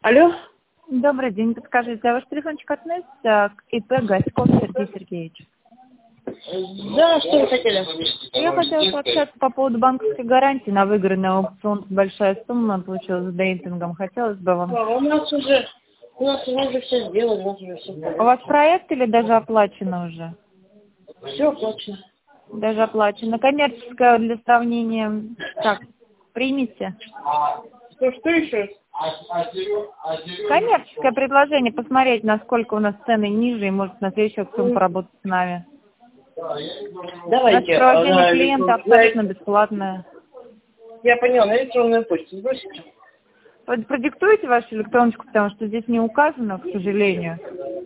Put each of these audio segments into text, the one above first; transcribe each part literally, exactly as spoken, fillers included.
Алло? Добрый день. Подскажите, а ваш телефончик относится к ИП Гаськов Сергей Сергеевич? Да, что вы хотели? Я хотела пообщаться по поводу банковской гарантии на выигранный аукцион. Большая сумма получилась с дейтингом. Хотелось бы вам... А, у нас уже, у нас уже все сделали, у нас уже все У вас проект или даже оплачено уже? Все оплачено. Даже оплачено. Коммерческая для сравнения. Так, примите. Что, что еще? Коммерческое предложение. Посмотреть, насколько у нас цены ниже, и может на следующий аукцион поработать с нами. Давайте. Сопровождение а, клиента на- абсолютно бесплатное. Я поняла, на электронную почту сбросите. Вот продиктуйте вашу электроночку, потому что здесь не указано, к сожалению.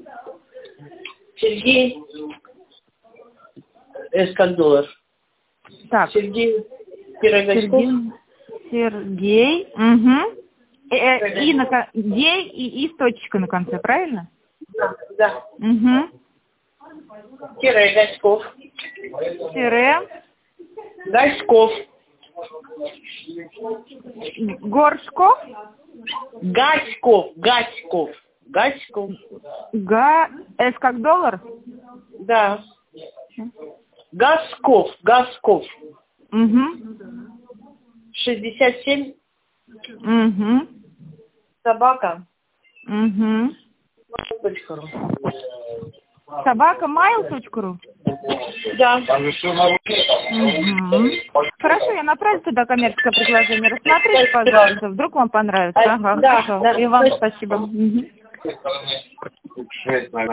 Сергей. С как доллар. Так. Сергей. Пирогаськов. Сергей. Сергей. Угу. Э, и на кон- Гей и, и с точкой на конце, правильно? Да. Да. Угу. Пирогаськов. Тире. Гаськов. Горшков. Гаськов. Гаськов. Гаськов. Га. С как доллар? Да. Гасков. Гасков. Угу. шестьдесят семь. Угу. Собака. Угу. Точка ру. Собака mail.ru? Да. Угу. Хорошо, я направлю туда коммерческое предложение. Рассмотрите, пожалуйста, вдруг вам понравится. Ага, Да, хорошо. да. И вам спасибо. Угу.